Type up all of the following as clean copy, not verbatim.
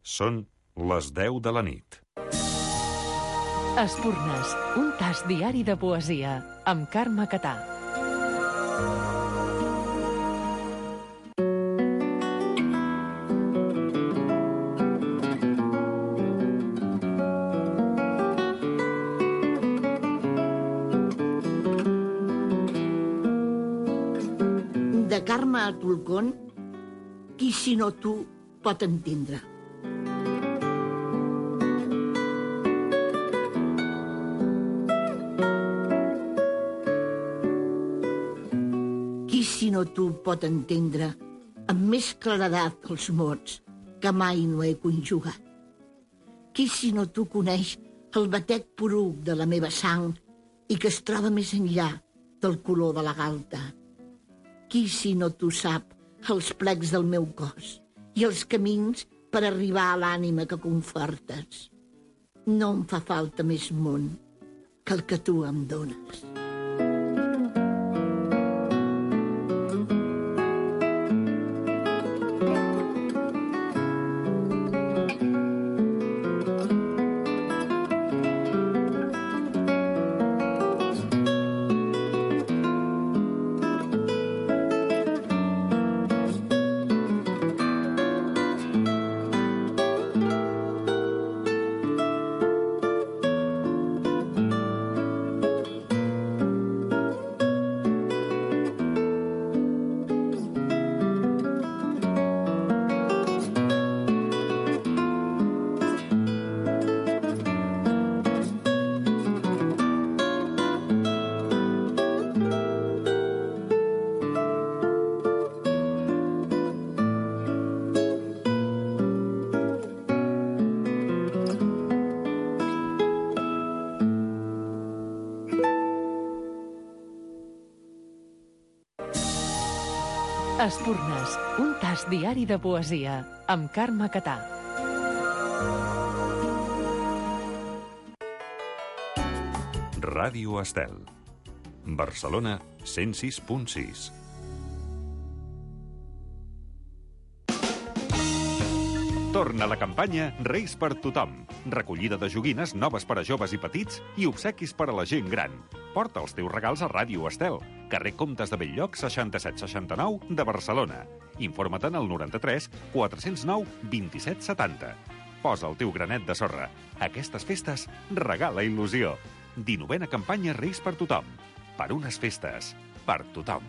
Són les 10 de la nit. Espurnes, un tast diari de poesia, amb Carme Catà. De Carme Atulcón, qui sinó tu pot entendre. Qui sinó tu pot entendre amb més claredat els mots que mai no he conjugat. Qui sinó tu coneix el batec poruc de la meva sang i que es troba més enllà del color de la galta. Qui sinó tu sap els plecs del meu cos i els camins per arribar a l'ànima que confortes. No em fa falta més món que el que tu em dones. Espurnes, un tast diari de poesia, amb Carme Catà. Ràdio Estel. Barcelona 106.6. Torna la campanya Reis per tothom. Recollida de joguines noves per a joves i petits i obsequis per a la gent gran. Porta els teus regals a Ràdio Estel, carrer Comtes de Bell-lloc 6769 de Barcelona. Informa't al 93 409 27 70. Posa el teu granet de sorra. Aquestes festes regala il·lusió. 19a campanya Reis per tothom. Per unes festes, per tothom.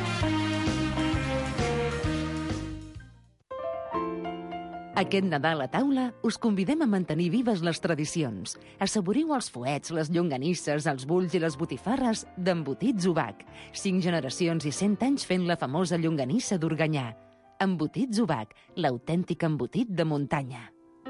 Aquest Nadal a taula us convidem a mantenir vives les tradicions. Assaboriu els fuets, les llonganisses, els bulls i les botifarres d'Embotits Ubac. 5 generacions i 100 anys fent la famosa llonganissa d'Organyà. Embotits Ubac, l'autèntic embotit de muntanya.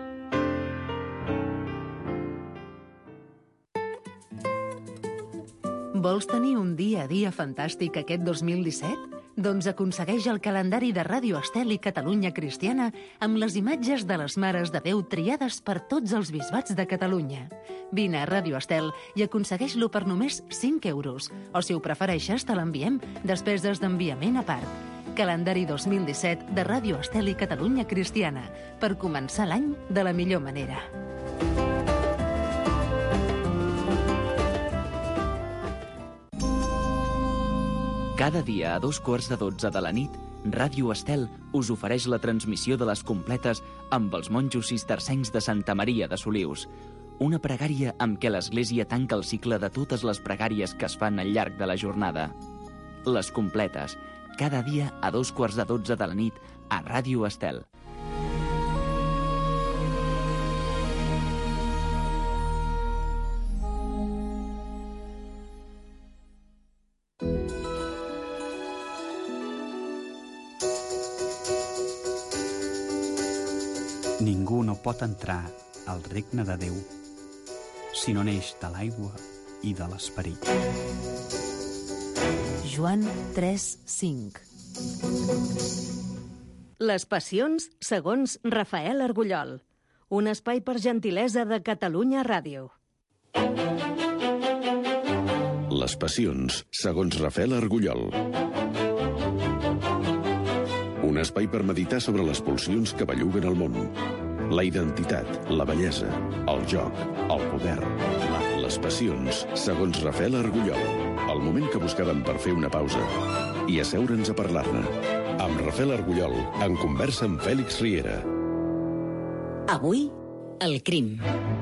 Vols tenir un dia a dia fantàstic aquest 2017? Doncs aconsegueix el calendari de Ràdio Estel i Catalunya Cristiana amb les imatges de les Mares de Déu triades per tots els bisbats de Catalunya. Vine a Ràdio Estel i aconsegueix-lo per només 5 euros. O si ho prefereixes, te l'enviem, despeses d'enviament a part. Calendari 2017 de Ràdio Estel i Catalunya Cristiana, per començar l'any de la millor manera. Cada dia a 2:15 de la nit, Ràdio Estel us ofereix la transmissió de les completes amb els monjos cistercencs de Santa Maria de Solius. Una pregària amb què l'Església tanca el cicle de totes les pregàries que es fan al llarg de la jornada. Les completes, cada dia a 2:15 de la nit a Ràdio Estel. Ningú no pot entrar al regne de Déu si no neix de l'aigua i de l'esperit. Joan 3:5. Les passions segons Rafael Argullol. Un espai per gentilesa de Catalunya Ràdio. Les passions segons Rafael Argullol. Un espai per meditar sobre les pulsions que belluguen el món. la identitat, la bellesa, el joc, el poder, les passions, segons Rafael Argullol. El moment que buscàvem per fer una pausa i asseure'ns a parlar-ne. Amb Rafael Argullol, en conversa amb Fèlix Riera. Avui, el crim.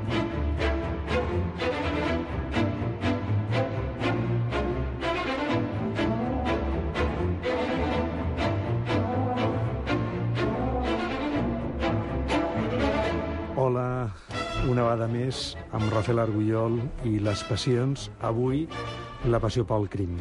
Hola, una vegada més, amb Rafael Argullol i les passions. Avui, la passió pel crim.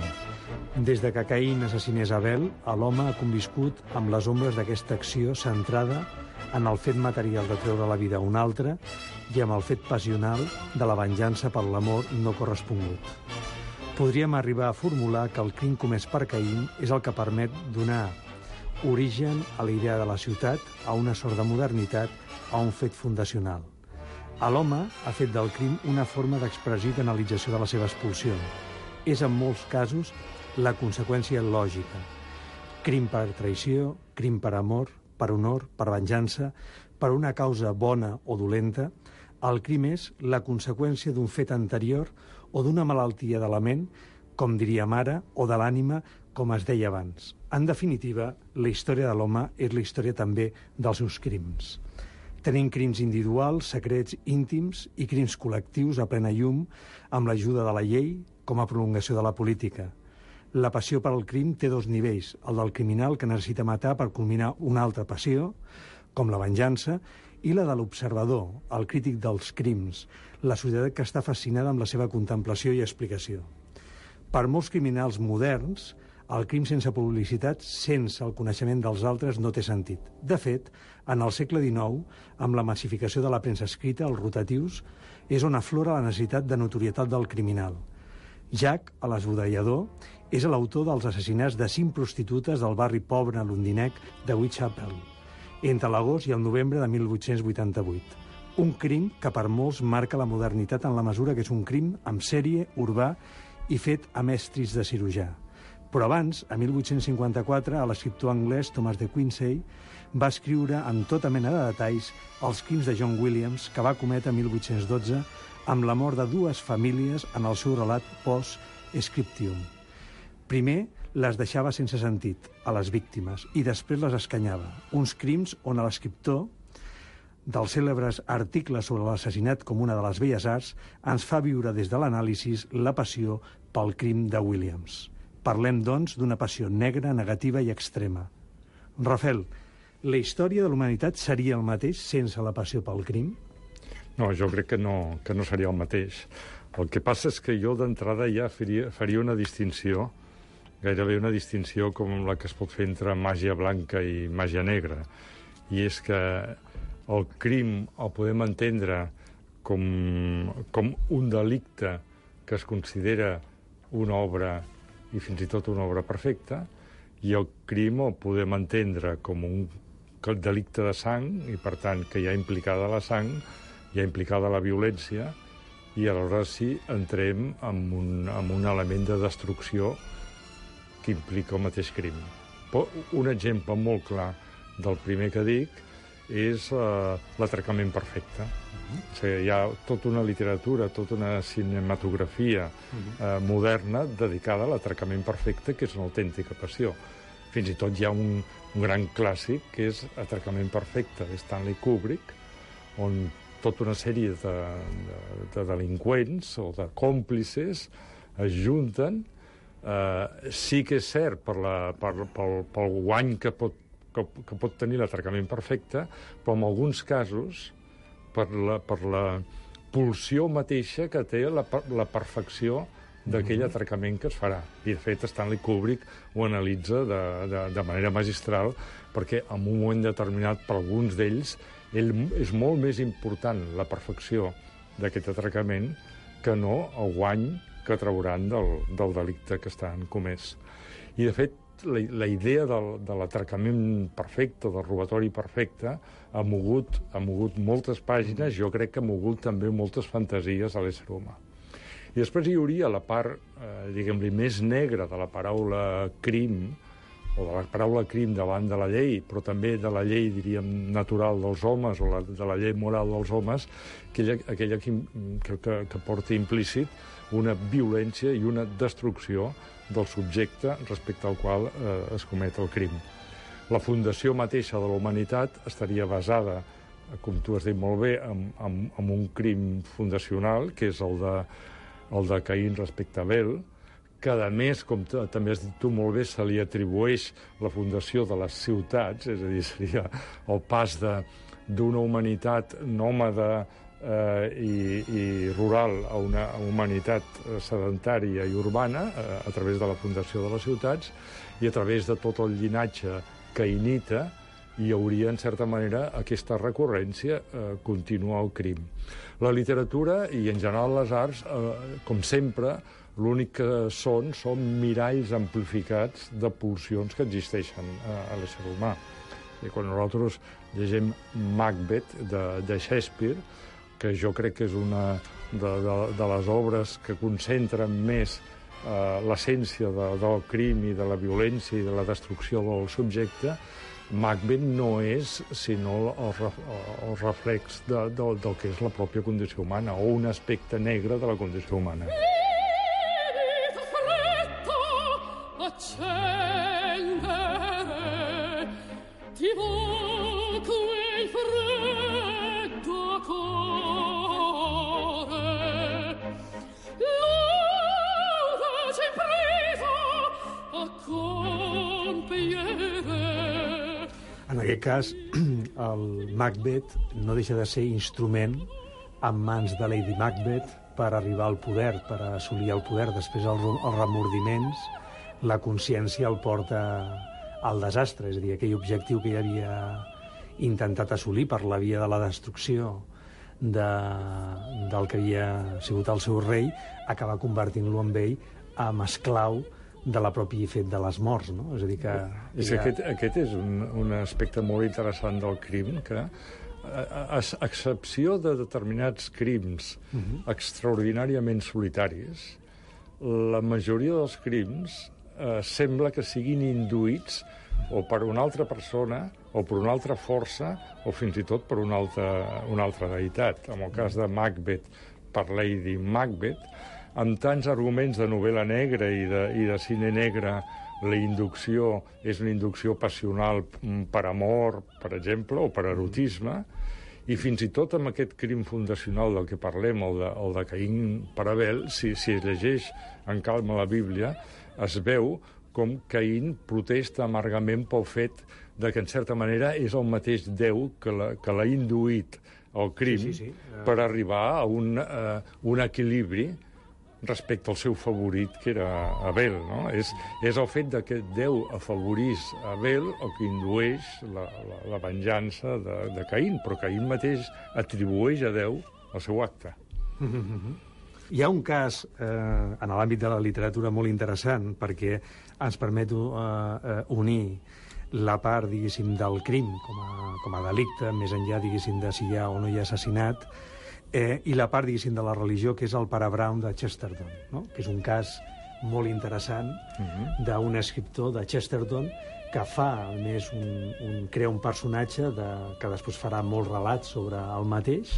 Des de que Caín assassinés Abel, l'home ha conviscut amb les ombres d'aquesta acció centrada en el fet material de treure la vida a un altre i amb el fet passional de la venjança per l'amor no correspongut. Podríem arribar a formular que el crim comès per Caín és el que permet donar origen a la idea de la ciutat, a una sort de modernitat, a un fet fundacional. L'home ha fet del crim una forma d'expressió i d'analització de la seva expulsió. És en molts casos la conseqüència lògica. Crim per traïció, crim per amor, per honor, per venjança, per una causa bona o dolenta. El crim és la conseqüència d'un fet anterior o d'una malaltia de la ment, com diríem ara, o de l'ànima, com es deia abans. En definitiva, la història de l'home és la història també dels seus crims. Tenim crims individuals, secrets, íntims i crims col·lectius a plena llum amb l'ajuda de la llei com a prolongació de la política. La passió per al crim té dos nivells, el del criminal que necessita matar per culminar una altra passió, com la venjança, i la de l'observador, el crític dels crims, la societat que està fascinada amb la seva contemplació i explicació. Per molts criminals moderns, el crim sense publicitat, sense el coneixement dels altres, no té sentit. De fet, en el segle XIX, amb la massificació de la premsa escrita, els rotatius, és on aflora la necessitat de notorietat del criminal. Jack, l'esbudellador, és l'autor dels assassinats de 5 prostitutes del barri pobre londinenc de Whitechapel, entre l'agost i el novembre de 1888. Un crim que per molts marca la modernitat en la mesura que és un crim amb sèrie, urbà i fet amb estris de cirurgià. Però abans, a 1854, l'escriptor anglès Thomas de Quincey va escriure en tota mena de detalls els crims de John Williams que va cometre 1812 amb la mort de 2 famílies en el seu relat post-scriptium. Primer, les deixava sense sentit, a les víctimes, i després les escanyava. Uns crims on l'escriptor, dels cèlebres articles sobre l'assassinat com una de les belles arts, ens fa viure des de l'anàlisi la passió pel crim de Williams. Parlem, doncs, d'una passió negra, negativa i extrema. Rafael, la història de la humanitat seria el mateix sense la passió pel crim? No, jo crec que no seria el mateix. El que passa és que jo d'entrada ja faria una distinció, gairebé una distinció com la que es pot fer entre màgia blanca i màgia negra. I és que el crim el podem entendre com un delicte que es considera una obra i fins i tot una obra perfecta, i el crim el podem entendre com un delicte de sang, i per tant que hi ha implicada la sang, hi ha implicada la violència, i aleshores sí entrem en un element de destrucció que implica el mateix crim. Un exemple molt clar del primer que dic és l'atracament perfecte. O sigui, hi ha tota una literatura, tota una cinematografia moderna dedicada a l'atracament perfecte, que és una autèntica passió. Fins i tot hi ha un gran clàssic, que és Atracament perfecte, de Stanley Kubrick, on tota una sèrie de delinqüents o de còmplices es junten. Sí que és cert pel guany que pot tenir l'atracament perfecte, però en alguns casos per la pulsió mateixa que té la perfecció d'aquell atracament que es farà. I, de fet, Stanley Kubrick ho analitza de manera magistral, perquè en un moment determinat, per alguns d'ells, és molt més important la perfecció d'aquest atracament que no el guany que trauran del delicte que estan comès. I, de fet, la idea de l'atracament perfecte, del robatori perfecte, ha mogut moltes pàgines, jo crec que ha mogut també moltes fantasies a l'ésser humà. I després hi hauria la part, diguem-li, més negra de la paraula crim, o de la paraula crim davant de la llei, però també de la llei, diríem, natural dels homes, o de la llei moral dels homes, aquella que porta implícit una violència i una destrucció del subjecte respecte al qual es comet el crim. La fundació mateixa de la humanitat estaria basada, com tu has dit molt bé, en un crim fundacional, que és el de Caín respecte a Abel, que, a més, com també has dit tu molt bé, se li atribueix la fundació de les ciutats, és a dir, seria el pas d'una humanitat nòmada i rural a una humanitat sedentària i urbana a través de la fundació de les ciutats, i a través de tot el llinatge caïnita hi hauria, en certa manera, aquesta recurrència contínua al crim. La literatura i, en general, les arts, com sempre, l'únic que són miralls amplificats de pulsions que existeixen a l'ésser humà. I quan nosaltres llegim Macbeth de Shakespeare, que jo crec que és una de les obres que concentren més l'essència del crim i de la violència i de la destrucció del subjecte, Macbeth no és sinó el reflex del que és la pròpia condició humana, o un aspecte negre de la condició humana. En aquest cas, el Macbeth no deixa de ser instrument en mans de Lady Macbeth per arribar al poder, per assolir el poder. Després els remordiments, la consciència el porta al desastre, és a dir, aquell objectiu que ella havia intentat assolir per la via de la destrucció del que havia sigut el seu rei, acaba convertint-lo amb ell en esclau de la pròpia fet de les morts, no? És a dir que... Aquest és un aspecte molt interessant del crim, que, a excepció de determinats crims extraordinàriament solitaris, la majoria dels crims sembla que siguin induïts o per una altra persona, o per una altra força, o fins i tot per una altra deïtat. En el cas de Macbeth, per Lady Macbeth, amb tants arguments de novel·la negra i de cine negre, la inducció és una inducció passional per amor, per exemple, o per erotisme, i fins i tot amb aquest crim fundacional del que parlem, el de Caín per Abel, si es llegeix en calma la Bíblia, es veu com Caín protesta amargament pel fet de que, en certa manera, és el mateix Déu que l'ha induït al crim per arribar a un equilibri respecte al seu favorit, que era Abel, no? És el fet que Déu afavorís Abel el que indueix la venjança de Caín, però Caín mateix atribueix a Déu el seu acte. Hi ha un cas en l'àmbit de la literatura molt interessant, perquè ens permet unir la part, diguéssim, del crim com a delicte, més enllà, diguéssim, de si hi ha o no hi ha assassinat, i la part, diguéssim, de la religió, que és el Pare Brown de Chesterton, no? Que és un cas molt interessant d'un escriptor de Chesterton que fa, a més, crea un personatge que després farà molts relats sobre el mateix,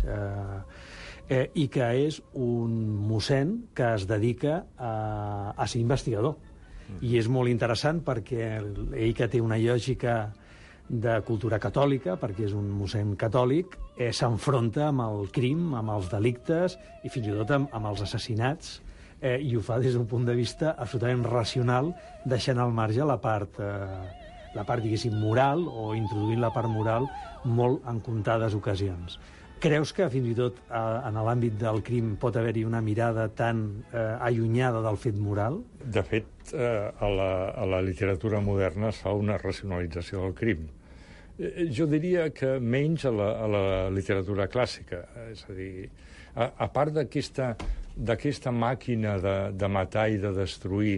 i que és un mossèn que es dedica a ser investigador. I és molt interessant perquè ell, que té una lògica de cultura catòlica, perquè és un mossèn catòlic, s'enfronta amb el crim, amb els delictes i fins i tot amb els assassinats, i ho fa des d'un punt de vista absolutament racional, deixant al marge la part, diguéssim, moral, o introduint la part moral molt en comptades ocasions. Creus que, fins i tot, en l'àmbit del crim pot haver-hi una mirada tan allunyada del fet moral? De fet, a la literatura moderna es fa una racionalització del crim. Jo diria que menys a la literatura clàssica. És a dir, a part d'aquesta màquina de matar i de destruir,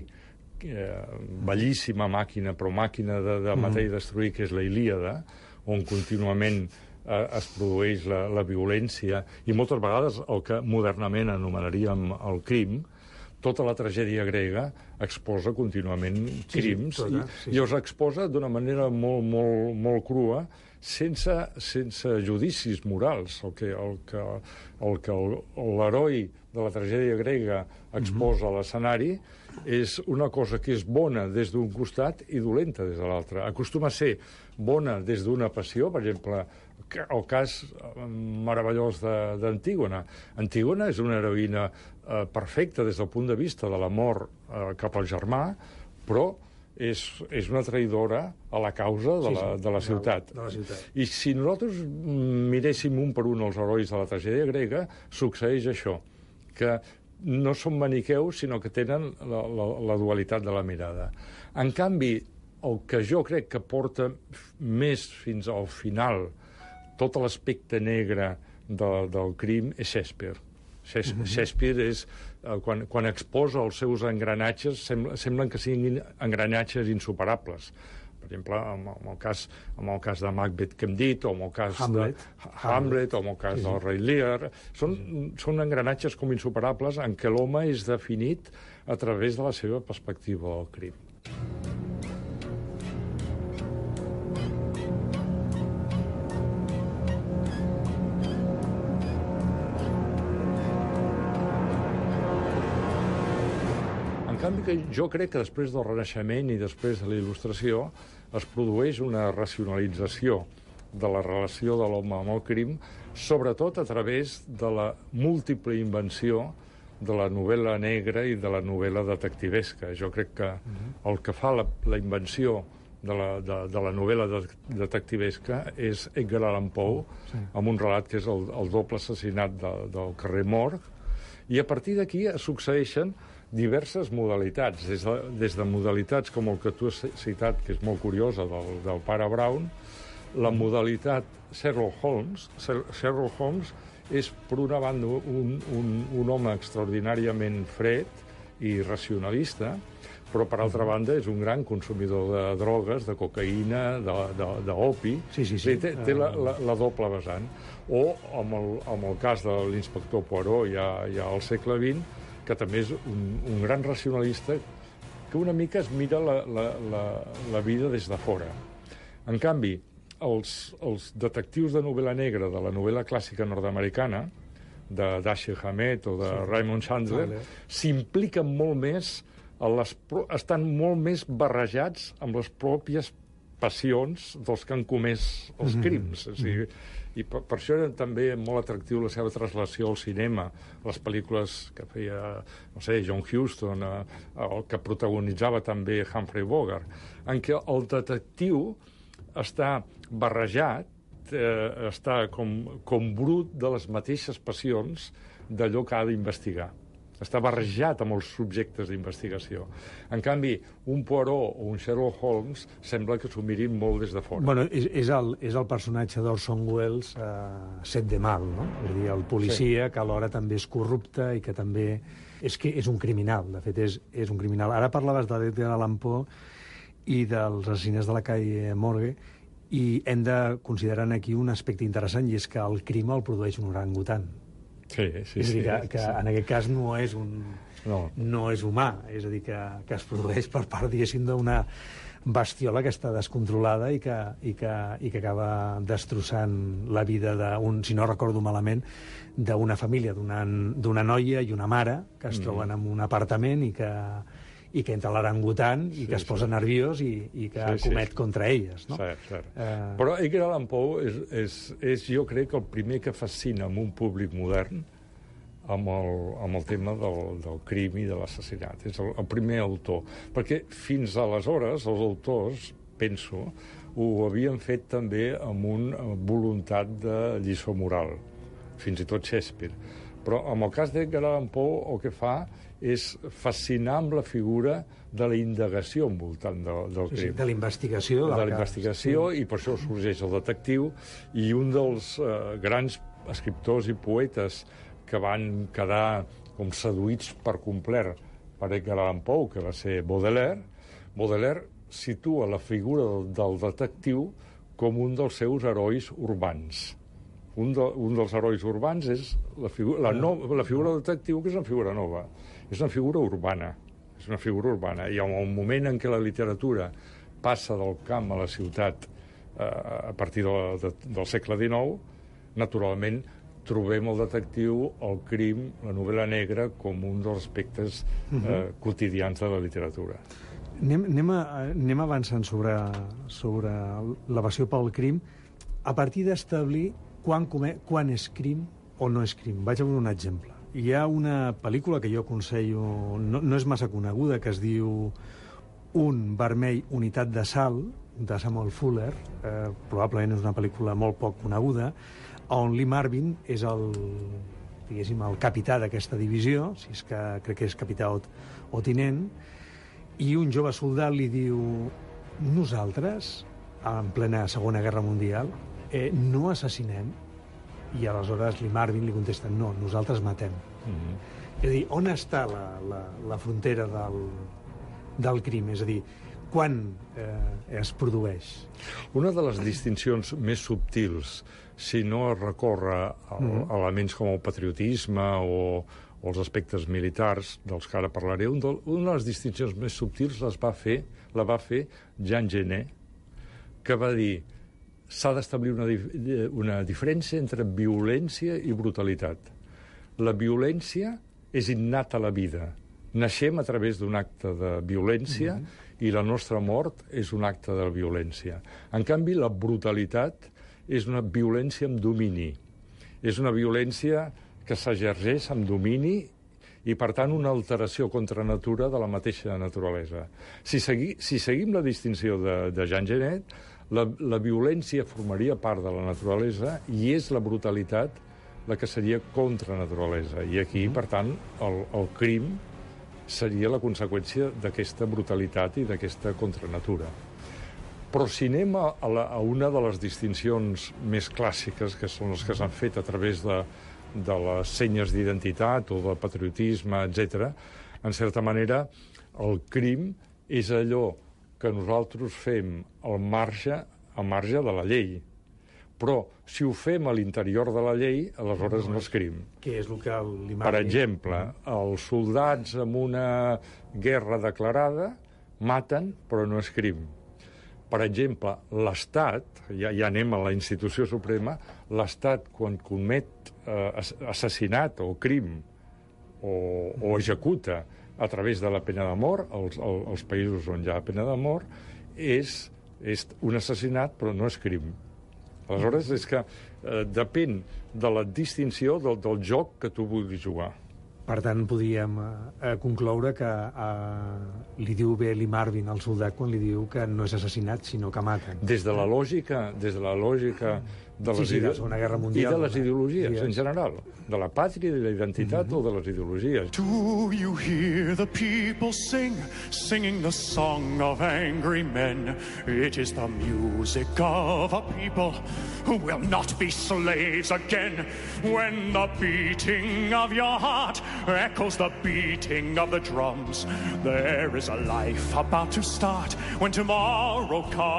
bellíssima màquina, però màquina de matar i destruir, que és la Ilíada, on contínuament es produeix la violència, i moltes vegades el que modernament anomenaríem el crim, tota la tragèdia grega exposa contínuament crims, i els exposa d'una manera molt, molt, molt crua, sense judicis morals. El que l'heroi de la tragèdia grega exposa a l'escenari és una cosa que és bona des d'un costat i dolenta des de l'altre. Acostuma a ser bona des d'una passió, per exemple, el cas meravellós d'Antígona. Antígona és una heroïna perfecta des del punt de vista de l'amor cap al germà, però és una traïdora a la causa de la ciutat. I si nosaltres miréssim un per un els herois de la tragèdia grega, succeeix això, que no són maniqueus, sinó que tenen la dualitat de la mirada. En canvi, el que jo crec que porta més fins al final tot l'aspecte negre del crim és Shakespeare. Shakespeare és, quan exposa els seus engranatges, semblen que siguin engranatges insuperables. Per exemple, amb el cas de Macbeth que hem dit, o amb el cas de Hamlet, o amb el cas del rei Lear. Són engranatges com insuperables en què l'home és definit a través de la seva perspectiva del crim. En canvi, que jo crec que després del Renaixement i després de la Il·lustració es produeix una racionalització de la relació de l'home amb el crim, sobretot a través de la múltiple invenció de la novel·la negra i de la novel·la detectivesca. Jo crec que el que fa la invenció de la novel·la detectivesca és Edgar Allan Poe, amb un relat que és el doble assassinat del carrer Morgue, i a partir d'aquí succeeixen diverses modalitats, des de modalitats com el que tu has citat, que és molt curiosa, del pare Brown, la modalitat Sherlock Holmes. Sherlock Holmes és, per una banda, un home extraordinàriament fred i racionalista, però, per altra banda, és un gran consumidor de drogues, de cocaïna, d'opi. Té la doble vessant. O, amb el cas de l'inspector Poirot, ja al segle XX, que també és un gran racionalista que una mica es mira la vida des de fora. En canvi, els detectius de novel·la negra, de la novel·la clàssica nord-americana, de Dashiell Hammett o de Raymond Chandler, s'impliquen molt més, estan molt més barrejats amb les pròpies passions dels que han comès els crims. I per això era també molt atractiu la seva translació al cinema, les pel·lícules que feia, no sé, John Huston, el que protagonitzava també Humphrey Bogart, en què el detectiu està barrejat, està com brut de les mateixes passions d'allò que ha d'investigar. Està barrejat amb els subjectes d'investigació. En canvi, un Poirot o un Sherlock Holmes sembla que s'ho mirin molt des de fora. Bueno, és el personatge d'Orson Welles, Set de Mal, no? És dir, el policia, que alhora també és corrupte i que també és un criminal. De fet, és un criminal. Ara parlaves d'Edgar Allan Poe i dels assassinats de la calle Morgue, i hem de considerar aquí un aspecte interessant, i és que el crim el produeix un orangutan. És a dir, que en aquest cas no és humà, és a dir, que es produeix per part, diguéssim, d'una bestiola que està descontrolada i que acaba destrossant la vida si no recordo malament, d'una família, d'una noia i una mare que es troben en un apartament i que entra l'orangutan i que es posa nerviós i que comet contra elles. No? Cert. Però Edgar Allan Poe és, jo crec, el primer que fascina amb un públic modern amb el tema del crim i de l'assassinat. És el primer autor. Perquè fins aleshores els autors, penso, ho havien fet també amb una voluntat de lliçó moral, fins i tot Shakespeare. Però en el cas d'Edgar Allan Poe el que fa és fascinar amb la figura de la indagació envoltant del crim. De la investigació. De la investigació, i per això sorgeix el detectiu, i un dels grans escriptors i poetes que van quedar com seduïts per complet per Edgar Allan Poe, que va ser Baudelaire situa la figura del detectiu com un dels seus herois urbans. un dels herois urbans és la figura del detectiu, que és una figura nova. És una figura urbana. És una figura urbana. I en el moment en què la literatura passa del camp a la ciutat a partir del segle XIX, naturalment trobem el detectiu, el crim, la novel·la negra, com un dels aspectes quotidians de la literatura. Anem avançant sobre la passió pel crim a partir d'establir quan és crim o no és crim. Vaig a veure un exemple. Hi ha una pel·lícula que jo aconsello, no és massa coneguda, que es diu Un vermell, unitat de sal, de Samuel Fuller. Probablement és una pel·lícula molt poc coneguda, on Lee Marvin és el capità d'aquesta divisió, si és que crec que és capità o tinent, i un jove soldat li diu: nosaltres, en plena Segona Guerra Mundial, no assassinem. I aleshores Lee Marvin li contesta: no, nosaltres matem. És a dir, on està la frontera del crim? És a dir, quan es produeix? Una de les distincions més subtils, si no es recorre a elements com el patriotisme o els aspectes militars, dels que ara parlaré, una de les distincions més subtils la va fer Jean Genet, que va dir: s'ha d'establir una diferència entre violència i brutalitat. La violència és innata a la vida. Naixem a través d'un acte de violència i la nostra mort és un acte de violència. En canvi, la brutalitat és una violència amb domini. És una violència que s'exerceix amb domini i, per tant, una alteració contra natura de la mateixa naturalesa. Si seguim la distinció de Jean Genet, la violència formaria part de la naturalesa i és la brutalitat la que seria contra naturalesa. I aquí, per tant, el crim seria la conseqüència d'aquesta brutalitat i d'aquesta contranatura. Però si anem a una de les distincions més clàssiques, que són les que s'han fet a través de les senyes d'identitat o del patriotisme, etc., en certa manera, el crim és allò que nosaltres fem al marge de la llei. Però, si ho fem a l'interior de la llei, aleshores no és crim. Què és el que Per exemple, els soldats en una guerra declarada maten, però no és crim. Per exemple, l'Estat, ja anem a la institució suprema, l'Estat, quan comet assassinat o crim o executa a través de la pena de mort, als països on hi ha pena de mort, és un assassinat, però no és crim. Aleshores, és que depèn de la distinció del joc que tu vulguis jugar. Per tant, podríem concloure que li diu bé Lee Marvin al soldat quan li diu que no és assassinat, sinó que maten. Des de la lògica de les de la Segona Guerra Mundial. I de les ideologies, en general. De la pàtria, de la identitat o de les ideologies. Do you hear the people singing the song of angry men? It is the music of a people who will not be slaves again. When the beating of your heart echoes the beating of the drums, there is a life about to start when tomorrow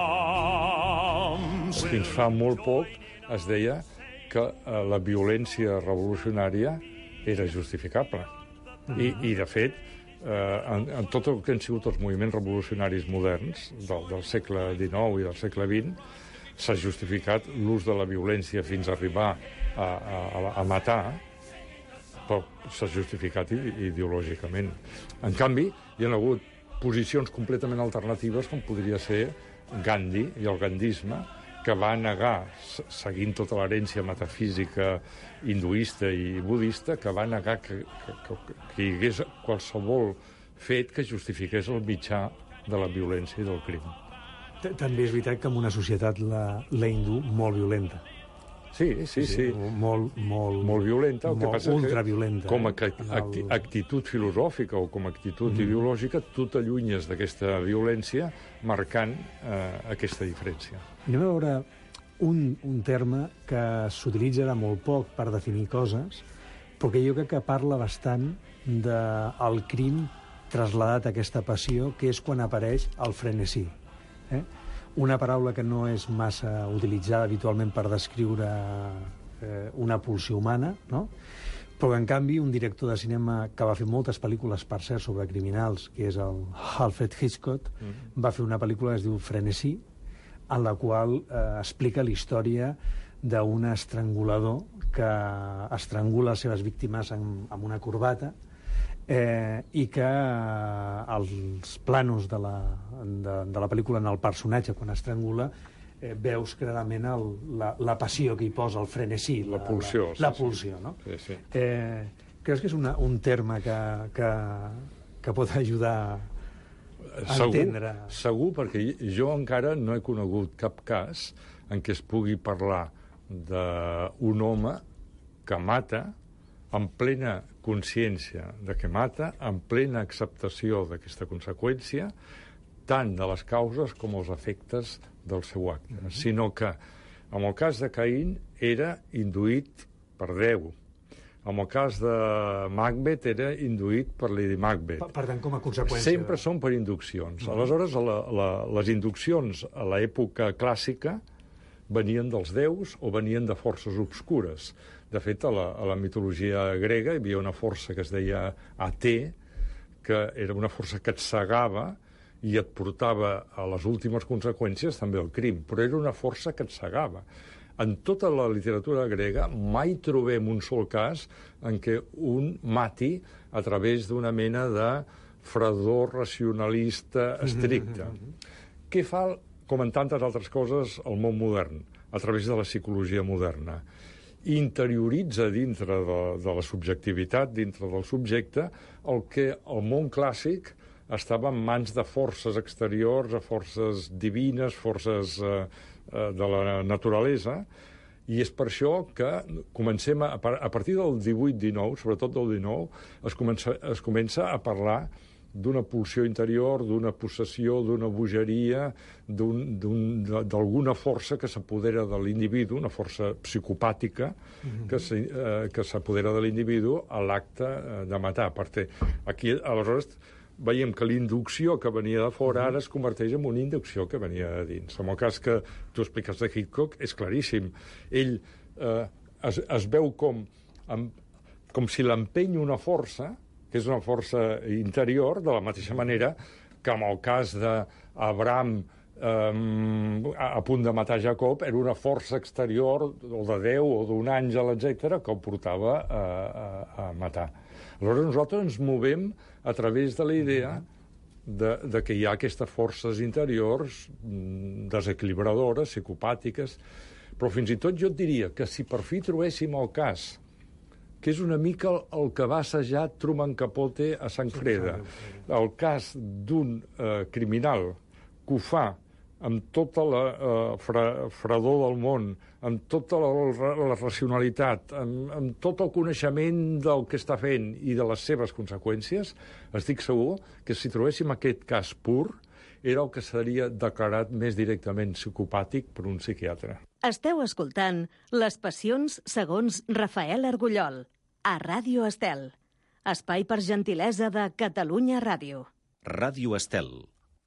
comes. Fins fa molt poc es deia que la violència revolucionària era justificable. I de fet, en tot el que han sigut els moviments revolucionaris moderns del segle XIX i del segle XX, s'ha justificat l'ús de la violència fins a arribar a matar, però s'ha justificat ideològicament. En canvi, hi ha hagut posicions completament alternatives, com podria ser Gandhi i el gandhisme, que va negar, seguint tota l'herència metafísica hinduista i budista, que va negar que hi hagués qualsevol fet que justifiqués el mitjà de la violència i del crim. També és veritat que en una societat, la hindú, molt violenta. Sí. Molt violenta. El que passa ultraviolenta. Com a actitud filosòfica o com a actitud ideològica, tu t'allunyes d'aquesta violència marcant aquesta diferència. Anem a veure un terme que s'utilitza ara molt poc per definir coses, però que jo crec que parla bastant del crim trasladat a aquesta passió, que és quan apareix el frenesí. Una paraula que no és massa utilitzada habitualment per descriure una pulsió humana, no? Però en canvi un director de cinema que va fer moltes pel·lícules, per cert, sobre criminals, que és el Alfred Hitchcock, va fer una pel·lícula que es diu Frenesí, en la qual explica la història d'un estrangulador que estrangula les seves víctimes amb una corbata i que els planos de la pel·lícula, en el personatge, quan estrangula, veus clarament la passió que hi posa, el frenesí, la pulsió, no? Sí. Creus que és un terme que pot ajudar a entendre? Segur, perquè jo encara no he conegut cap cas en què es pugui parlar d'un home que mata en plena consciència de que mata, en plena acceptació d'aquesta conseqüència, tant de les causes com els efectes del seu acte, sinó que, en el cas de Caín, era induït per Déu. En el cas de Macbeth, era induït per Lady Macbeth. Per tant, com a conseqüència... Sempre són per induccions. Aleshores, les induccions a l'època clàssica venien dels déus o venien de forces obscures. De fet, a la mitologia grega hi havia una força que es deia Até, que era una força que et cegava i et portava a les últimes conseqüències també el crim, però era una força que et cegava. En tota la literatura grega mai trobem un sol cas en què un mati a través d'una mena de fredor racionalista estricte. Què fa, com en tantes altres coses, el món modern, a través de la psicologia moderna? Interioritza dintre de la subjectivitat, dintre del subjecte, el que el món clàssic estava en mans de forces exteriors, de forces divines, forces de la naturalesa, i és per això que comencem, a partir del 18-19, sobretot del 19, es comença a parlar d'una pulsió interior, d'una possessió, d'una bogeria, d'alguna força que s'apodera de l'individu, una força psicopàtica que s'apodera de l'individu a l'acte de matar. Perquè aquí, aleshores, veiem que l'inducció que venia de fora ara es converteix en una inducció que venia de dins. En el cas que tu expliques de Hitchcock, és claríssim. Ell es veu com si l'empeny una força, que és una força interior, de la mateixa manera que en el cas d'Abraham a punt de matar Jacob, era una força exterior, o de Déu, o d'un àngel, etc., que el portava a matar. Aleshores, nosaltres ens movem a través de la idea de que hi ha aquestes forces interiors desequilibradores, psicopàtiques, però fins i tot jo et diria que si per fi trobéssim el cas, que és una mica el que va assajar Truman Capote a Sang Freda, el cas d'un criminal que ho fa amb tota la fredor del món, amb tota la racionalitat, amb tot el coneixement del que està fent i de les seves conseqüències, estic segur que si trobéssim aquest cas pur, era el que seria declarat més directament psicopàtic per un psiquiatre. Esteu escoltant Les passions segons Rafael Argullol, a Ràdio Estel. Espai per gentilesa de Catalunya Ràdio. Ràdio Estel.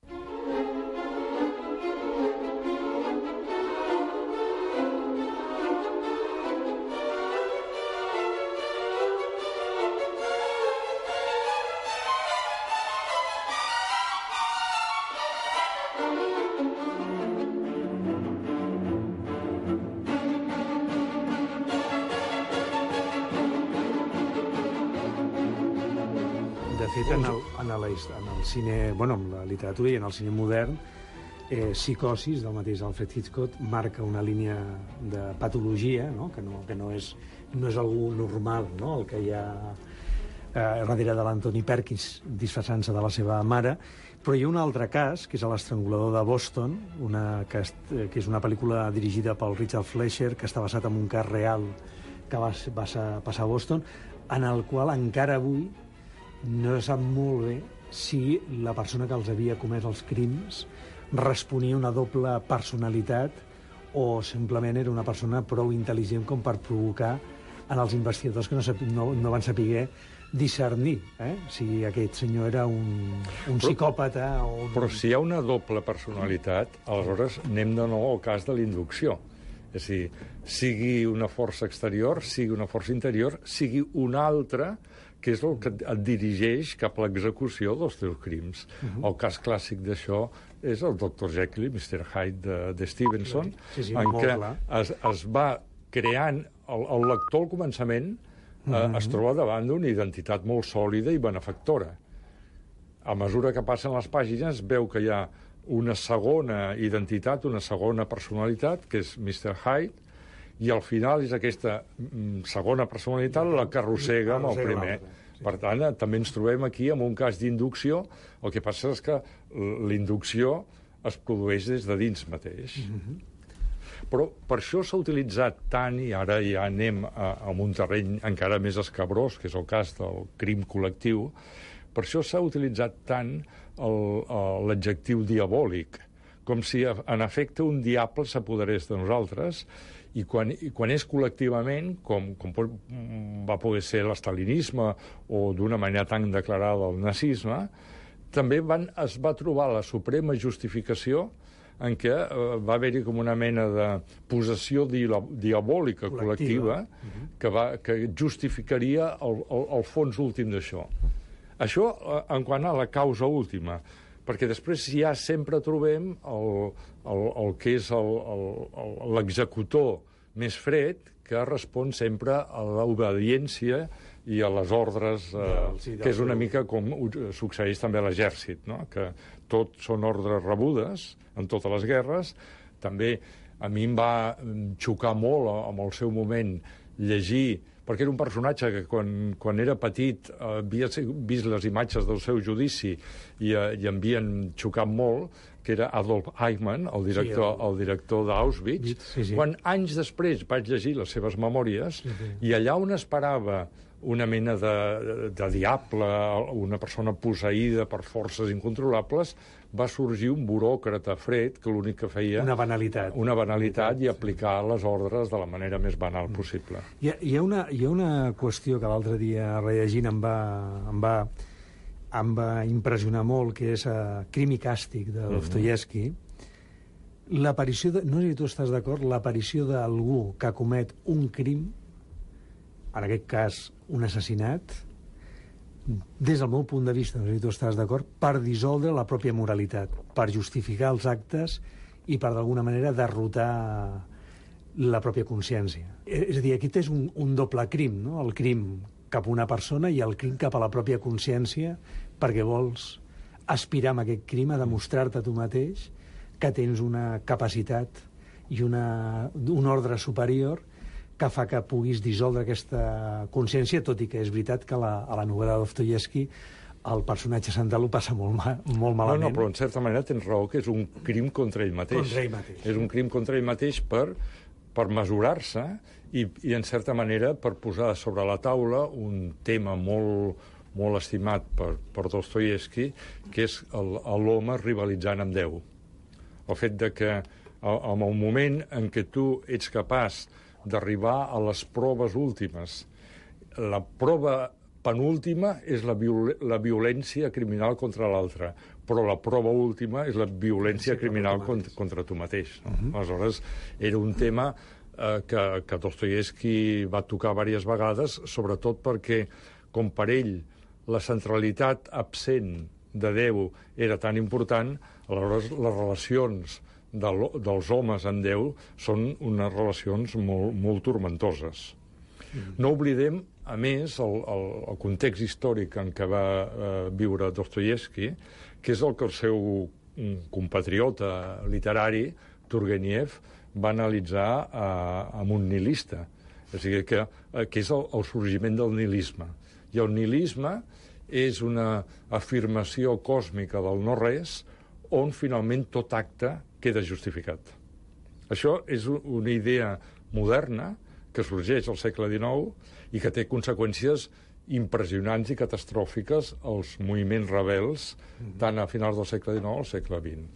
En el cine, bueno, en la literatura i en el cine modern, Psicosis, del mateix Alfred Hitchcock, marca una línia de patologia, no? Que no és algú normal, no? El que hi ha darrere de l'Anthony Perkins disfressant-se de la seva mare, però hi ha un altre cas, que és l'estrangulador de Boston, que és una pel·lícula dirigida pel Richard Fleischer, que està basat en un cas real que va passar a Boston, en el qual encara avui no se sap molt bé si la persona que els havia comès els crims responia una doble personalitat o simplement era una persona prou intel·ligent com per provocar en els investigadors que no van saber discernir si aquest senyor era un psicòpata o... Però si hi ha una doble personalitat, aleshores anem de nou al cas de l'inducció. És a dir, sigui una força exterior, sigui una força interior, sigui una altra, que és el que et dirigeix cap a l'execució dels teus crims. El cas clàssic d'això és el Dr. Jekyll i Mr. Hyde de Stevenson, en què es va creant... El lector, al començament, es troba davant d'una identitat molt sòlida i benefactora. A mesura que passen les pàgines, veu que hi ha una segona identitat, una segona personalitat, que és Mr. Hyde, i al final és aquesta segona personalitat la que arrossega amb el primer. Per tant, també ens trobem aquí amb un cas d'inducció. El que passa és que l'inducció es produeix des de dins mateix. Però per això s'ha utilitzat tant, i ara ja anem a un terreny encara més escabrós, que és el cas del crim col·lectiu, per això s'ha utilitzat tant l'adjectiu diabòlic, com si, en efecte, un diable s'apoderés de nosaltres, i quan és col·lectivament, com va poder ser l'estalinisme o d'una manera tan declarada el nazisme, també es va trobar la suprema justificació en què va haver-hi com una mena de possessió diabòlica col·lectiva que justificaria el fons últim d'això. Això en quant a la causa última, perquè després ja sempre trobem el que és l'executor més fred, que respon sempre a l'obediència i a les ordres, que és una mica com succeeix també a l'exèrcit, no? Que tot són ordres rebudes en totes les guerres. També a mi em va xocar molt en el seu moment llegir, perquè era un personatge que quan era petit havia vist les imatges del seu judici i em havien xocat molt, que era Adolf Eichmann, el director d'Auschwitz, quan anys després vaig llegir les seves memòries, i allà on esperava una mena de diable, una persona posseïda per forces incontrolables, va sorgir un buròcrata fred que l'únic que feia... Una banalitat i aplicar les ordres de la manera més banal possible. Hi ha una qüestió que l'altre dia rellegint em va impressionar molt, que és Crim i càstig, de Dostoievski. L'aparició, no sé si tu estàs d'acord, l'aparició d'algú que comet un crim, en aquest cas un assassinat, des del meu punt de vista, no sé si tu estàs d'acord, per dissoldre la pròpia moralitat, per justificar els actes i per d'alguna manera derrotar la pròpia consciència. És a dir, aquest és un doble crim, no? El crim cap a una persona i el crim cap a la pròpia consciència, perquè vols aspirar amb aquest crim a demostrar-te a tu mateix que tens una capacitat i un ordre superior que fa que puguis dissoldre aquesta consciència, tot i que és veritat que a la novel·la de Dostoievski el personatge central ho passa molt malament. No, però en certa manera tens raó que és un crim contra ell mateix. És un crim contra ell mateix per mesurar-se i en certa manera, per posar sobre la taula un tema molt estimat per Dostoievski, que és l'home rivalitzant amb Déu. El fet de que en el moment en què tu ets capaç d'arribar a les proves últimes, la prova penúltima és la violència criminal contra l'altre, però la prova última és la violència criminal contra tu mateix. Aleshores, era un tema que Dostoievski va tocar diverses vegades, sobretot perquè, com per ell la centralitat absent de Déu era tan important, aleshores les relacions dels homes amb Déu són unes relacions molt turmentoses. No oblidem, a més, el context històric en què va viure Dostoievski, que és el que el seu compatriota literari, Turgeniev, va analitzar amb un nihilista. És a dir, que és el sorgiment del nihilisme. I el nihilisme és una afirmació còsmica del no-res on finalment tot acte queda justificat. Això és una idea moderna que sorgeix al segle XIX i que té conseqüències impressionants i catastròfiques als moviments rebels, tant a finals del segle XIX al segle XX.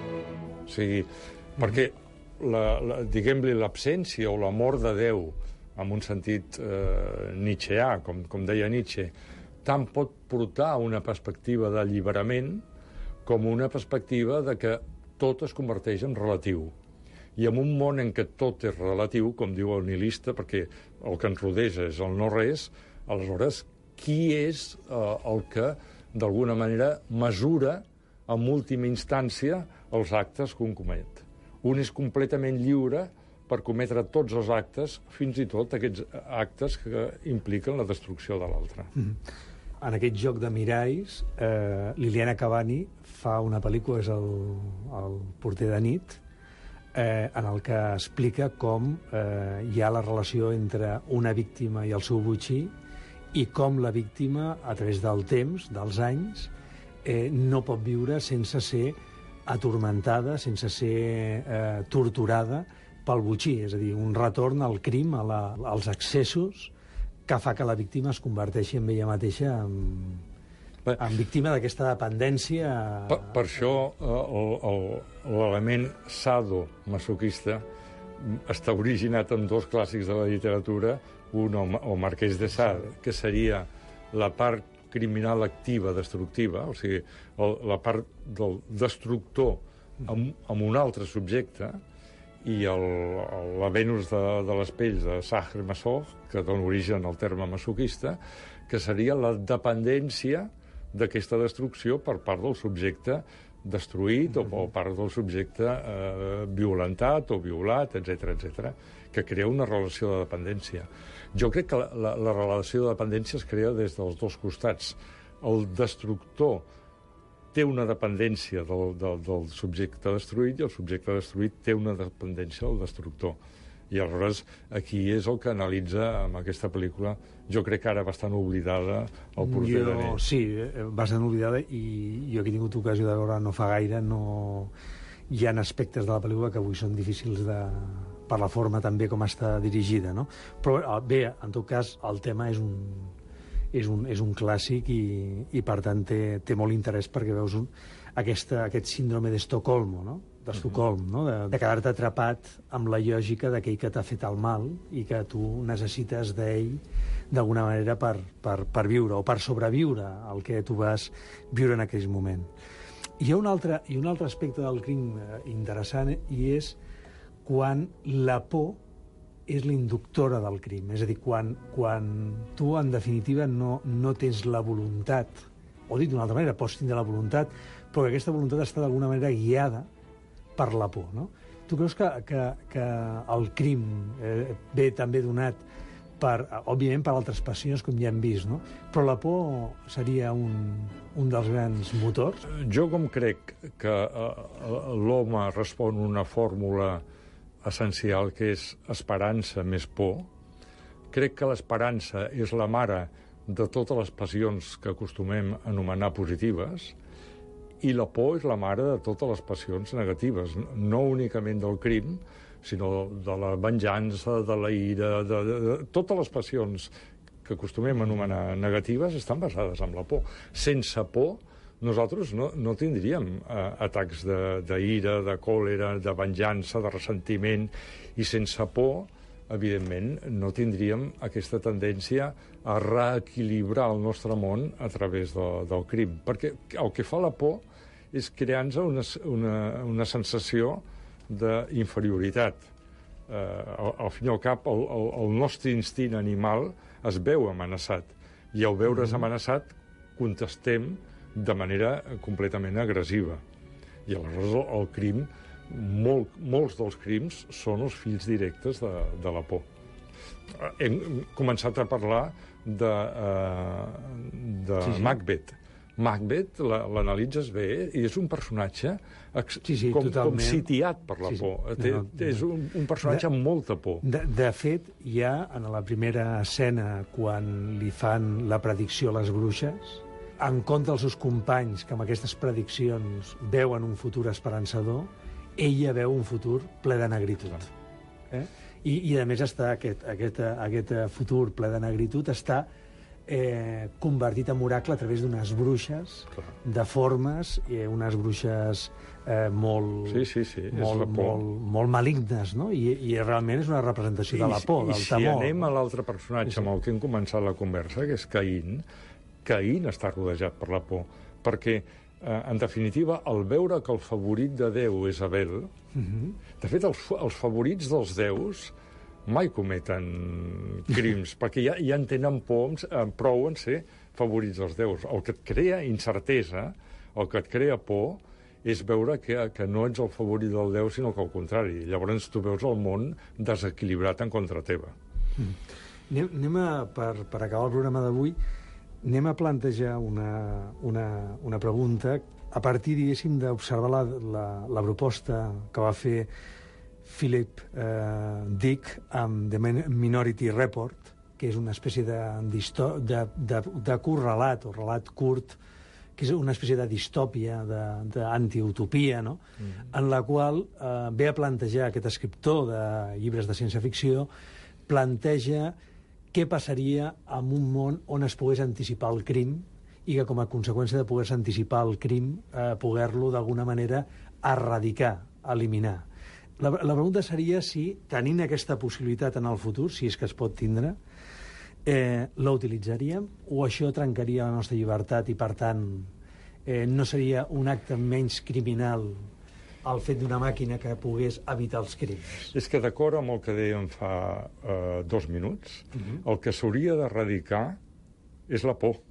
O sigui, perquè, diguem-li, l'absència o la mort de Déu en un sentit nietzscheà, com deia Nietzsche, tant pot portar una perspectiva d'alliberament com una perspectiva de que tot es converteix en relatiu. I en un món en què tot és relatiu, com diu el nihilista, perquè el que ens rodeja és el no-res, aleshores, qui és el que, d'alguna manera, mesura en última instància els actes que un comet? Un és completament lliure per cometre tots els actes, fins i tot aquests actes que impliquen la destrucció de l'altre. En aquest joc de miralls, Liliana Cavani fa una pel·lícula, és el porter de nit, en el que explica com hi ha la relació entre una víctima i el seu botxí i com la víctima, a través del temps, dels anys, no pot viure sense ser atormentada, sense ser torturada pel botxí. És a dir, un retorn al crim, als excessos, que fa que la víctima es converteixi en ella mateixa en víctima d'aquesta dependència. Per això l'element sado-masoquista està originat en dos clàssics de la literatura, un el Marquès de Sade, que seria la part criminal activa destructiva, o sigui, la part del destructor amb un altre subjecte, i la Venus de les pells de Sartre-Masoch, que dona origen al terme masoquista, que seria la dependència d'aquesta destrucció per part del subjecte destruït o per part del subjecte violentat o violat, etc., que crea una relació de dependència. Jo crec que la relació de dependència es crea des dels dos costats. El destructor té una dependència del subjecte destruït i el subjecte destruït té una dependència del destructor. I aleshores aquí és el que analitza amb aquesta pel·lícula, jo crec que ara bastant oblidada, el porter de nit. Sí, bastant oblidada, i jo que he tingut ocasió de veure no fa gaire, hi ha aspectes de la pel·lícula que avui són difícils per la forma també com està dirigida, no? Però bé, en tot cas, el tema és un clàssic i per tant té molt interès perquè veus aquest síndrome d'Estocolm, no? De quedar-te atrapat amb la lògica d'aquell que t'ha fet el mal i que tu necessites d'ell d'alguna manera per viure o per sobreviure al que tu vas viure en aquell moment. Hi ha un altre aspecte del crim interessant, i és quan la por és l'inductora del crim. És a dir, quan tu, en definitiva, no tens la voluntat, o dit d'una altra manera, pots tindre la voluntat, però que aquesta voluntat està d'alguna manera guiada per la por, no? Tu creus que el crim ve també donat òbviament per altres passions, com ja hem vist, no? Però la por seria un dels grans motors? Jo com crec que l'home respon una fórmula essencial, que és esperança més por, crec que l'esperança és la mare de totes les passions que acostumem a anomenar positives, i la por és la mare de totes les passions negatives, no únicament del crim, sinó de la venjança, de la ira, de totes les passions que acostumem a anomenar negatives estan basades en la por. Sense por, nosaltres no tindríem atacs d'ira, de còlera, de venjança, de ressentiment, i sense por, evidentment, no tindríem aquesta tendència a reequilibrar el nostre món a través del crim. Perquè el que fa la por és crear-nos una sensació d'inferioritat. Al fin i al cap, el nostre instint animal es veu amenaçat, i al veure's amenaçat contestem de manera completament agressiva. I aleshores el crim, molts dels crims són els fills directes de la por. Hem començat a parlar de Macbeth. Macbeth l'analitzes bé i és un personatge com sitiat per la por. És un personatge amb molta por. De fet, ja en la primera escena, quan li fan la predicció a les bruixes, en compte dels seus companys que amb aquestes prediccions veuen un futur esperançador, ella veu un futur ple de negritud. I a més, aquest futur ple de negritud està convertit en oracle a través d'unes bruixes deformes, unes bruixes molt malignes, no? I realment és una representació de la por, del temor. I si anem a l'altre personatge amb el que hem començat la conversa, que és Caín està rodejat per la por, perquè, en definitiva, al veure que el favorit de Déu és Abel, de fet, els favorits dels déus mai cometen crims, perquè ja en tenen prou en ser favorits dels déus. El que et crea incertesa, el que et crea por, és veure que no ets el favorit del déu, sinó que al contrari. Llavors tu veus el món desequilibrat en contra teva. Per acabar el programa d'avui, anem a plantejar una pregunta a partir, diguéssim, d'observar la proposta que va fer Philip Dick amb The Minority Report, que és una espècie de curt relat, o relat curt, que és una espècie de distòpia, d'antiutopia, no? En la qual ve a plantejar aquest escriptor de llibres de ciència-ficció, planteja què passaria en un món on es pogués anticipar el crim i que, com a conseqüència de poder-se anticipar el crim, poder-lo d'alguna manera erradicar, eliminar. La pregunta seria si, tenint aquesta possibilitat en el futur, si és que es pot tindre, la utilitzaríem o això trencaria la nostra llibertat i, per tant, no seria un acte menys criminal el fet d'una màquina que pogués evitar els crims? És que, d'acord amb el que dèiem fa 2 minuts, el que s'hauria d'erradicar és la por.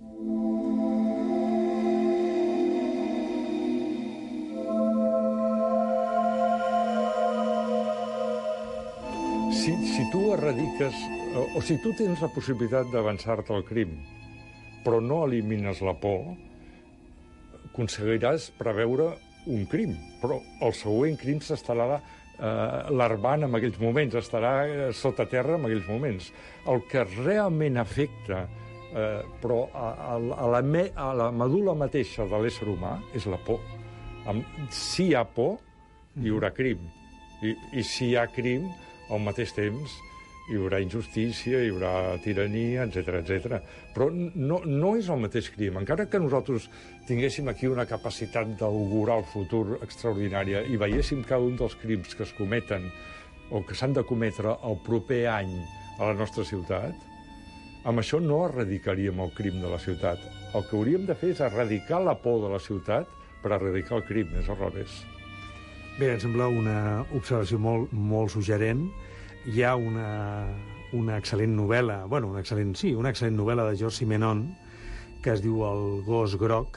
Si tu erradiques, o si tu tens la possibilitat d'avançar-te al crim, però no elimines la por, aconseguiràs preveure un crim, però el següent crim s'estarà larvant en aquells moments, estarà sota terra en aquells moments. El que realment afecta, però a la medul·la mateixa de l'ésser humà, és la por. Si hi ha por, hi haurà crim. I si hi ha crim, al mateix temps hi haurà injustícia, hi haurà tirania, etc. Però no és el mateix crim. Encara que nosaltres tinguéssim aquí una capacitat d'augurar el futur extraordinària i veiéssim cada un dels crims que es cometen o que s'han de cometre el proper any a la nostra ciutat, amb això no erradicaríem el crim de la ciutat. El que hauríem de fer és erradicar la por de la ciutat per erradicar el crim, és al revés. Bé, em sembla una observació molt suggerent. Hi ha una excel·lent novel·la, una excel·lent novel·la de Georges Simenon, que es diu El gos groc,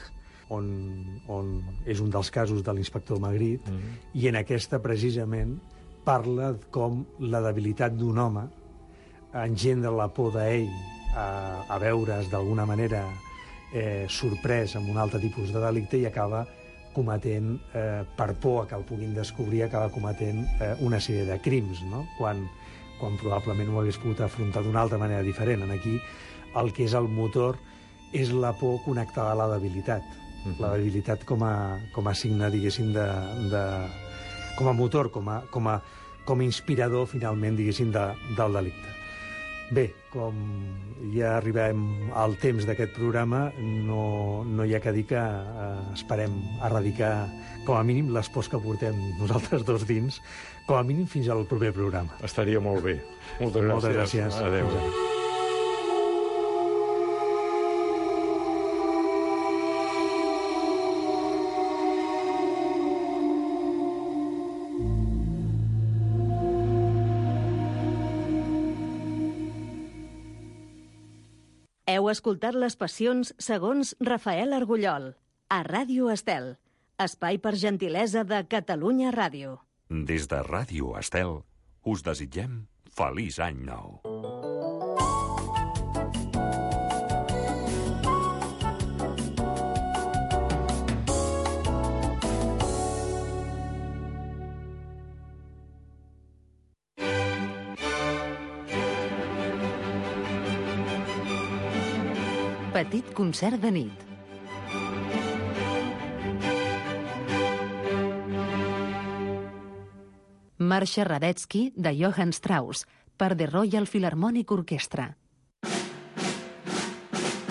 on és un dels casos de l'inspector Magritte, i en aquesta, precisament, parla com la debilitat d'un home engendra la por d'ell a veure's, d'alguna manera, sorprès amb un altre tipus de delicte i acaba cometent, per por que el puguin descobrir, acaba cometent una sèrie de crims, no? Quan probablement ho hagués pogut afrontar d'una altra manera diferent. Aquí el que és el motor és la por connectada a la debilitat. La debilitat com a signe, diguéssim, com a motor, com a inspirador, finalment, diguéssim, del delicte. Bé, com ja arribem al temps d'aquest programa, no hi ha que dir que esperem erradicar, com a mínim, les pors que portem nosaltres dos dins, com a mínim fins al proper programa. Estaria molt bé. Moltes gràcies. Adéu. Heu escoltat Les passions segons Rafael Argullol, a Ràdio Estel, espai per gentilesa de Catalunya Ràdio. Des de Ràdio Estel, us desitgem feliç any nou. Petit concert de nit. Marxa Radetzky de Johann Strauss per The Royal Philharmonic Orchestra.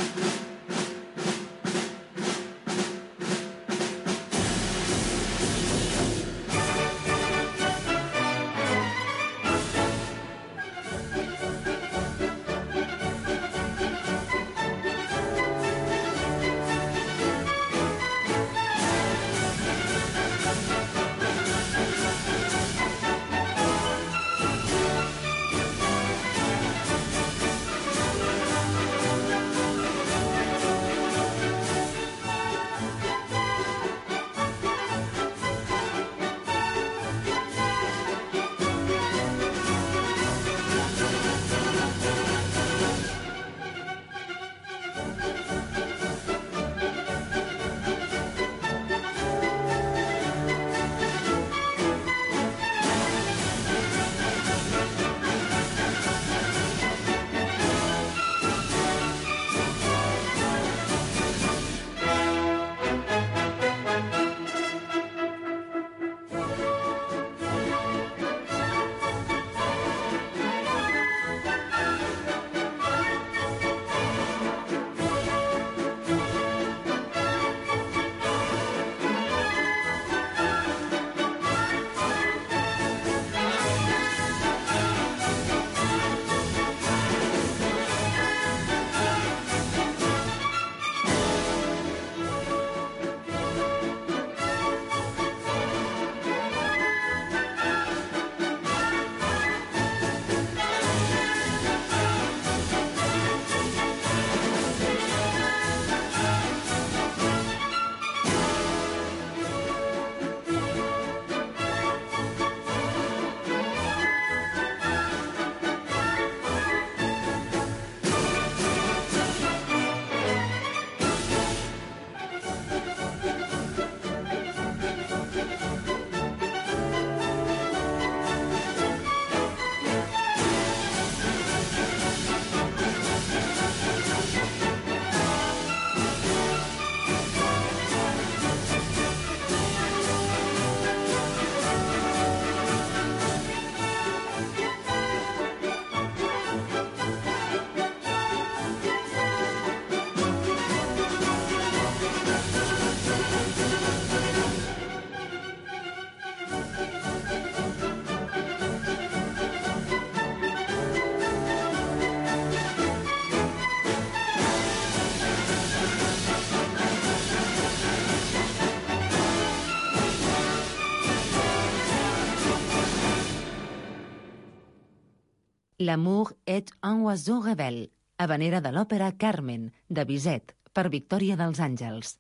L'amour est un oiseau rebelle, havanera de l'òpera Carmen, de Bizet, per Victòria dels Àngels.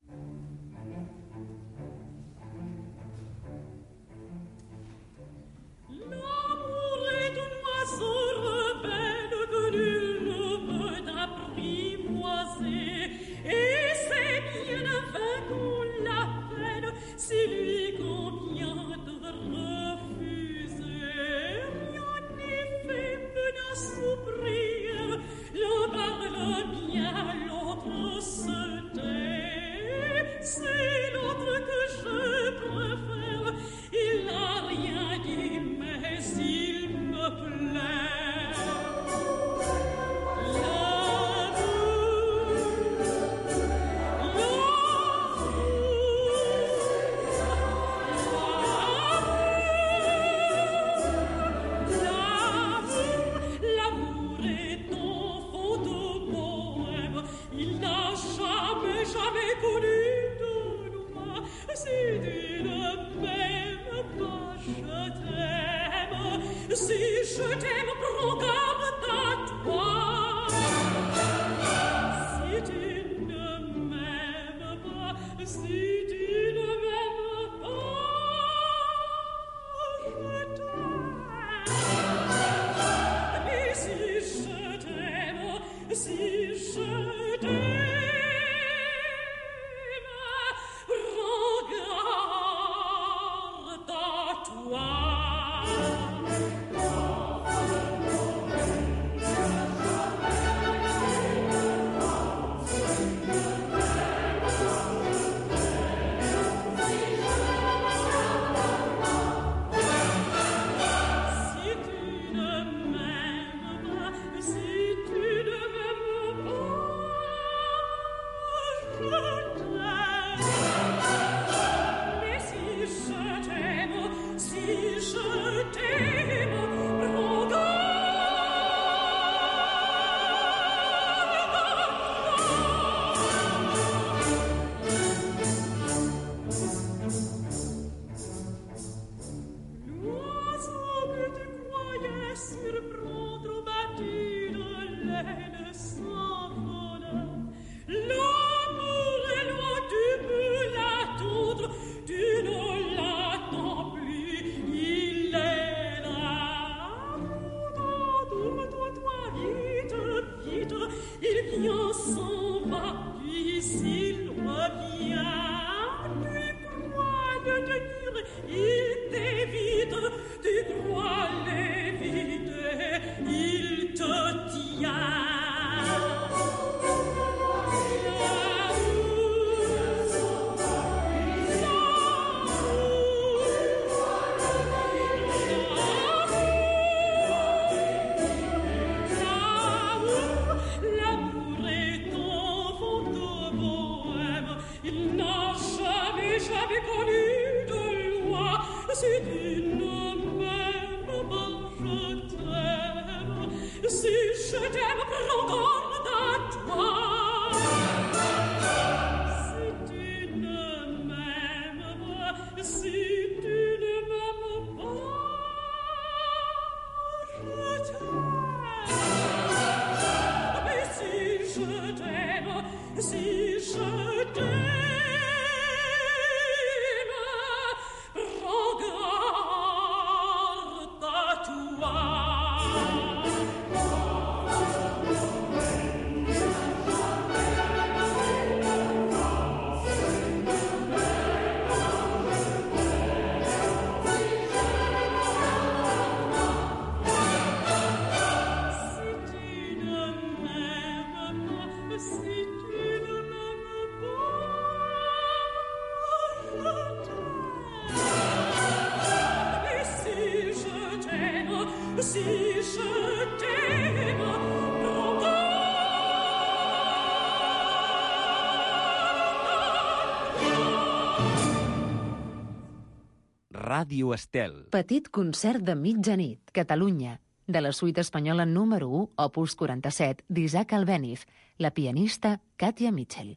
Ràdio Estel. Petit concert de mitjanit, Catalunya, de la suite espanyola número 1, opus 47, d'Isaac Albéniz, la pianista Katia Mitchell.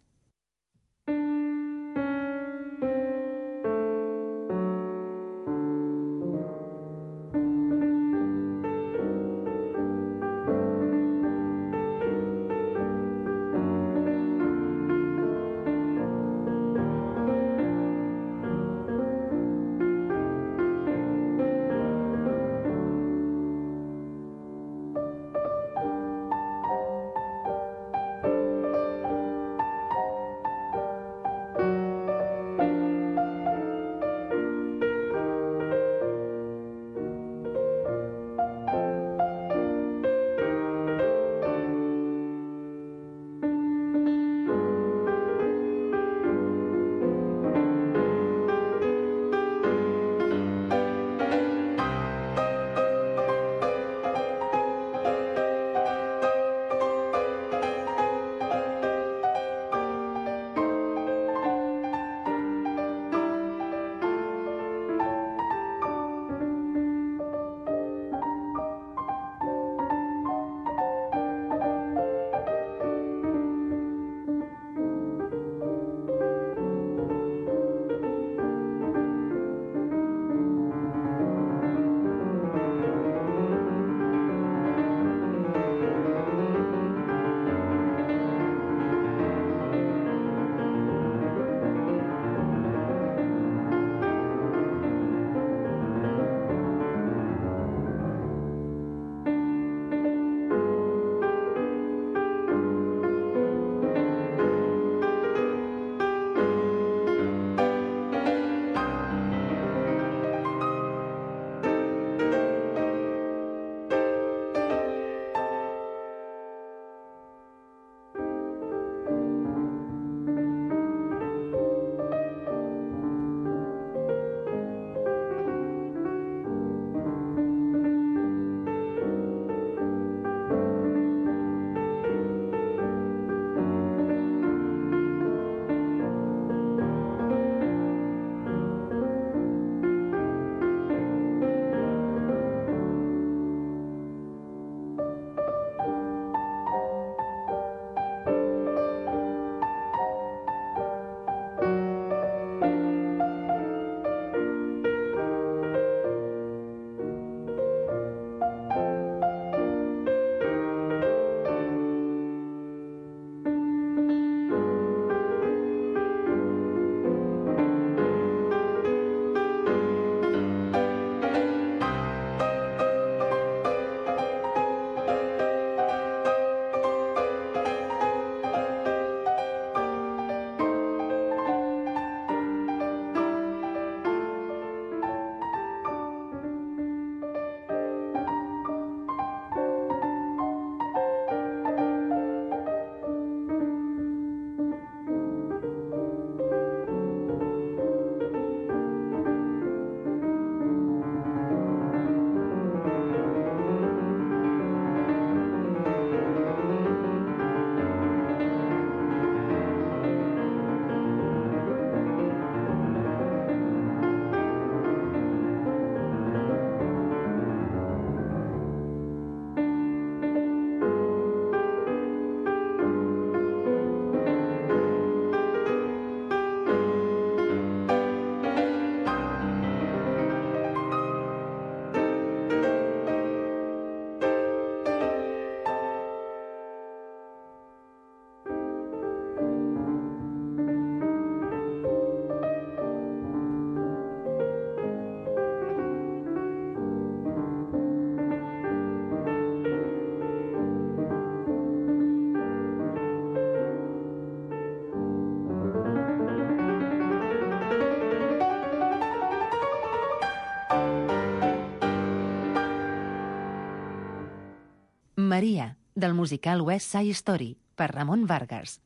Maria, del musical West Side Story, per Ramon Vargas.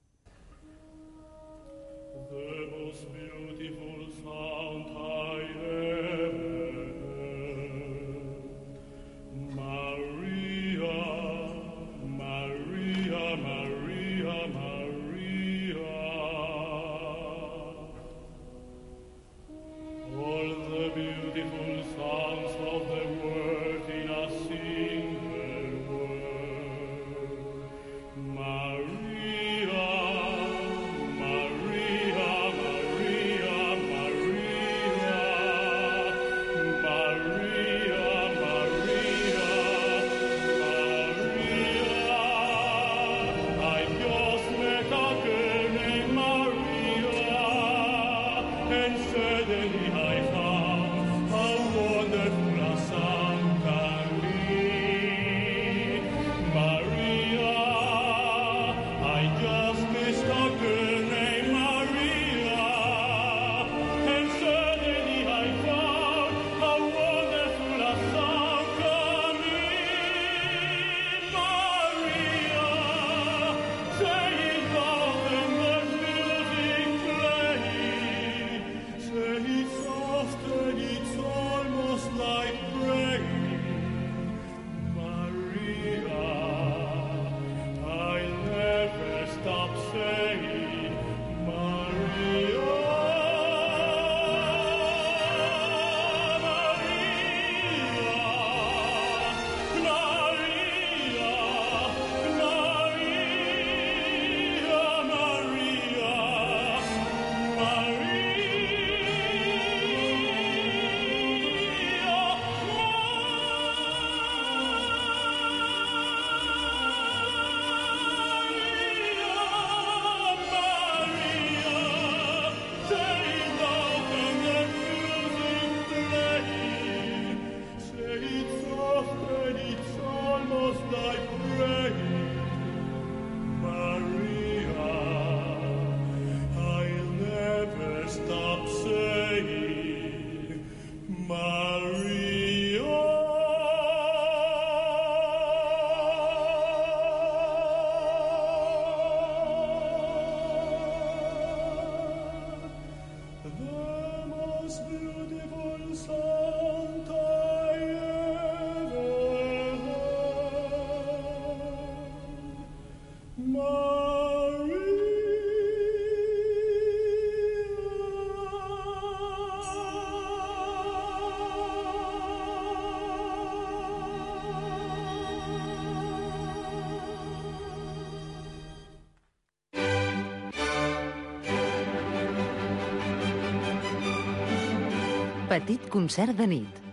Petit concert de nit,